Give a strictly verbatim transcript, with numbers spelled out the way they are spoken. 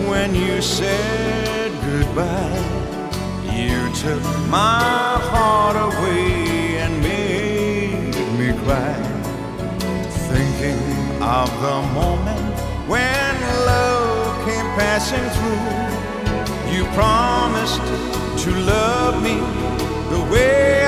when you said goodbye. You took my heart away and made me cry, thinking of the moment when love came passing through. You promised to love me the way